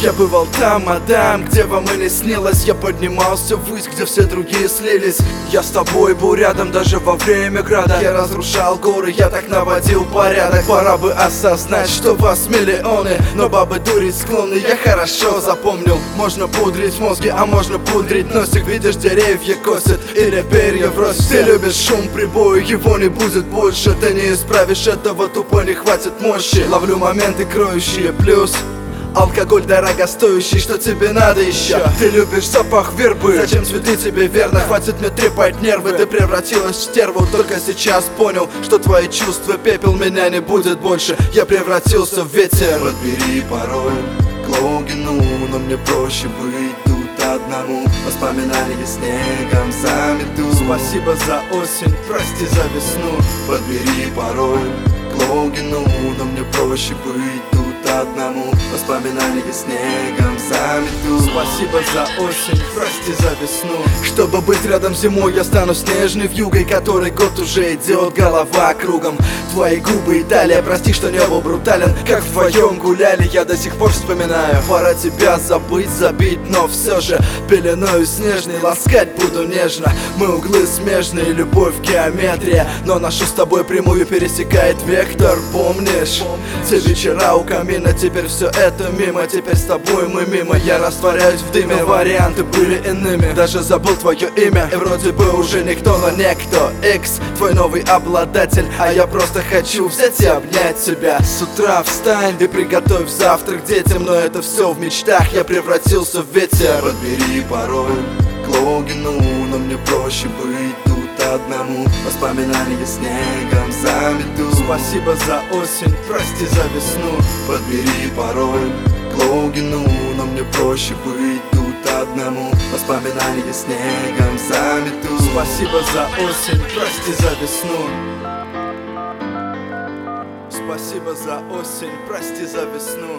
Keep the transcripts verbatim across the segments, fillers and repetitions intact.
Я бывал там, а там, где вам и не снилось. Я поднимался ввысь, где все другие слились. Я с тобой был рядом даже во время града. Я разрушал горы, я так наводил порядок. Пора бы осознать, что вас миллионы, но бабы дурить склонны, я хорошо запомнил. Можно пудрить мозги, а можно пудрить носик. Видишь, деревья косят или перья в рост. Ты любишь шум прибоя, его не будет больше. Ты не исправишь этого, тупо не хватит мощи. Ловлю моменты, кроющие плюс. Алкоголь дорогостоящий, что тебе надо еще? Ты любишь запах вербы, зачем цветы тебе верно? Хватит мне трепать нервы, ты превратилась в стерву. Только сейчас понял, что твои чувства пепел, меня не будет больше. Я превратился в ветер. Подбери пароль к логину, но мне проще быть тут одному. Воспоминания снегом замету. Спасибо за осень, прости за весну. Подбери пароль к логину, но мне проще быть тут одному. Воспоминания снегом замету. Спасибо за осень, прости за весну. Чтобы быть рядом зимой, я стану снежной вьюгой. Который год уже идет, голова кругом. Твои губы и талия, прости, что не был брутален. Как вдвоем гуляли, я до сих пор вспоминаю. Пора тебя забыть, забить, но все же пеленою снежной ласкать буду нежно. Мы углы смежные, любовь геометрия, но нашу с тобой прямую пересекает вектор. Помнишь? Те вечера у камина, теперь все это мимо. Теперь с тобой мы мимо, я растворяюсь в дыме. Но варианты были иными, даже забыл твое имя. И вроде бы уже никто, но некто. X, твой новый обладатель, а я просто хочу взять и обнять тебя. С утра встань и приготовь завтрак детям, но это все в мечтах, я превратился в ветер. Подбери пароль к логину, но мне проще быть тут одному. Воспоминания снегом замету. Спасибо за осень, прости за весну. Подбери пароль к логину, но мне проще быть тут одному. Воспоминания снегом замету. Спасибо за осень, прости за весну. Спасибо за осень, прости за весну.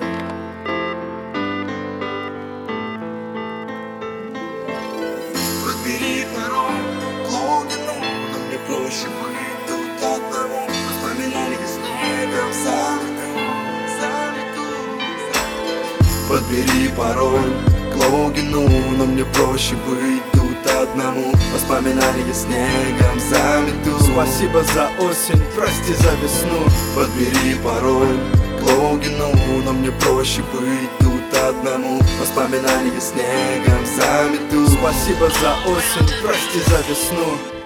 Подбери пароль к логину, но мне проще быть тут одному. Воспоминания снегом замету, замету, замету. Подбери пароль к логину, но мне проще быть тут одному. Воспоминания снегом замету. Спасибо за осень, прости за весну. Подбери пароль к логину, но мне проще быть тут одному. Воспоминания снегом замету. Спасибо за осень, прости за весну.